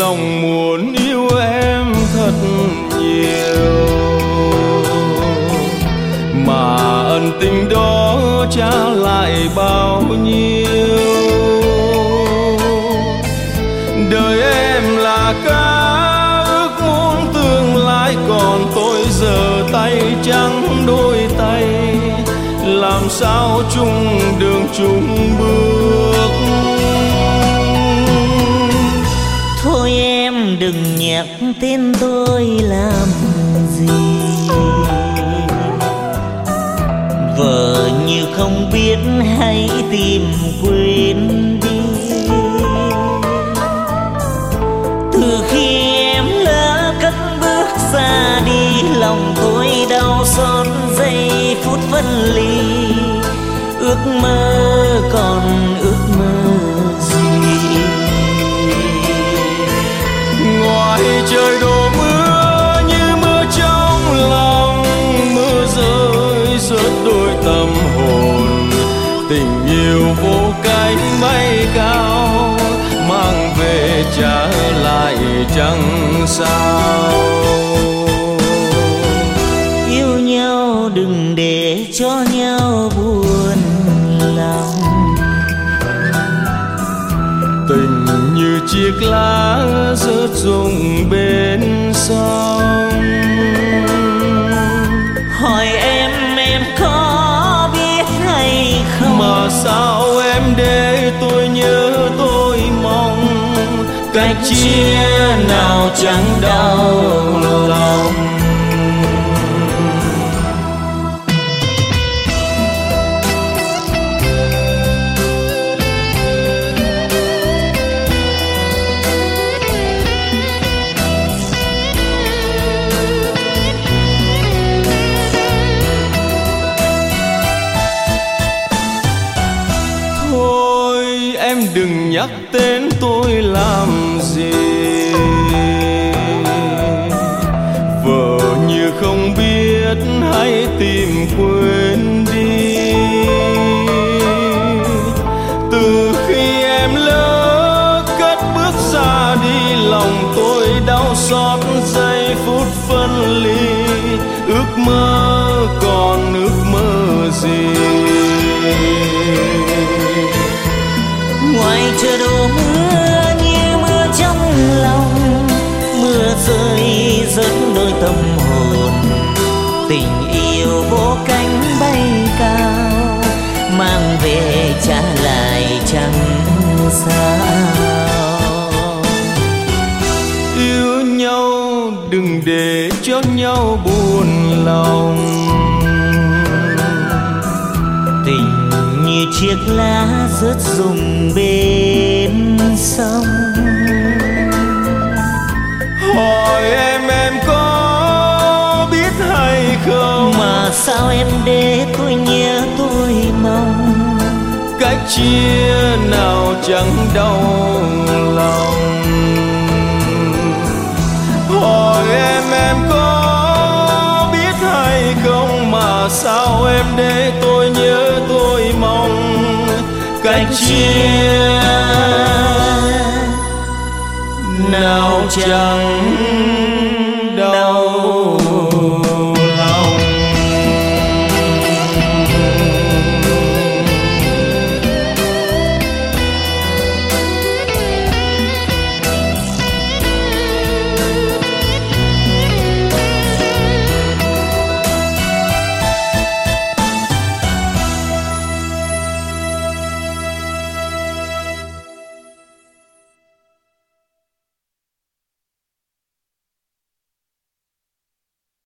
lòng muốn yêu em thật nhiều, mà ân tình đó trả lại bao nhiêu. Đời em là cá ước muốn tương lai, còn tôi giờ tay trắng đôi tay, làm sao chung đường chung bước. Thôi em đừng nhắc tên tôi làm gì, vợ như không biết hãy tìm quên đi. Từ khi em lỡ cất bước ra đi, lòng tôi đau xót giây phút phân ly. Ước mơ còn ước mơ gì, ngoài trời đổ mưa như mưa trong lòng, mưa rơi rớt đôi tâm hồn. Tình yêu vô cánh bay cao, mang về trả lại chẳng sao. yêu nhau đừng để cho nhau buồn lòng. Tình như chiếc lá rớt rụng bên sông. Hỏi em có biết hay không, Mà sao em để tôi nhớ tôi mong, cách chia nào chẳng đau lòng. Em đừng nhắc tên tôi làm gì, vợ như không biết hãy tìm quên đi. Từ khi em lỡ cất bước ra đi, lòng tôi đau xót giây phút phân ly. Ước mơ còn ước mơ gì, ngoài trời đổ mưa như mưa trong lòng, mưa rơi rớt đôi tâm hồn. Tình yêu vô cánh bay cao, mang về trả lại chẳng sao. Yêu nhau đừng để cho nhau buồn lòng. Tình như chiếc lá rớt rụng bên sông. Hỏi em có biết hay không, mà sao em để tôi nhớ tôi mong, cách chia nào chẳng đau lòng. Hỏi em có biết hay không, mà sao em để tôi nhớ tôi mong, cách chia nào chẳng